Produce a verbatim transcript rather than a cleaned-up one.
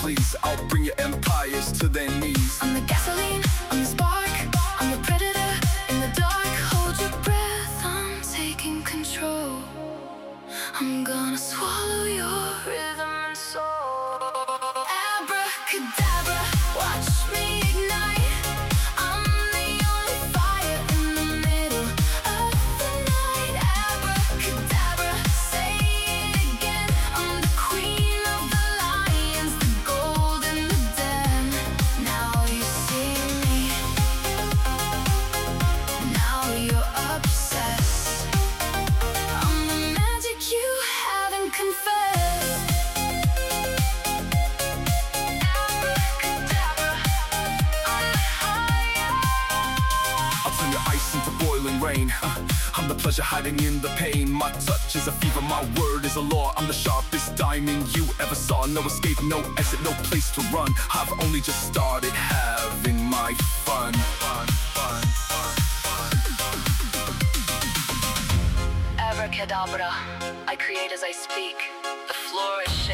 please. I'll bring your empires to their knees. I'm the gasoline, I'm the spark, I'm the predator in the dark. Hold your breath, I'm taking control. I'm gonna swallow your rhythm and soul. Abracadabra, watch me ignite. I'm the only fire in the middle of the night. Abracadabra, say it again. I'm the queen of the lions, the gold in the den. Now you see me, now you're obsessed. I'm the magic you haven't confessed. Abracadabra, I'm the fire. I'll turn your ice into boiling rain. uh, I'm the pleasure hiding in the pain. My touch is a fever, my word is a law. I'm the sharpest diamond you ever saw. No escape, no exit, no place to run. I've only just started having my fun. Fun, fun, fun, fun. Abracadabra, I create as I speak. The floor is shaking.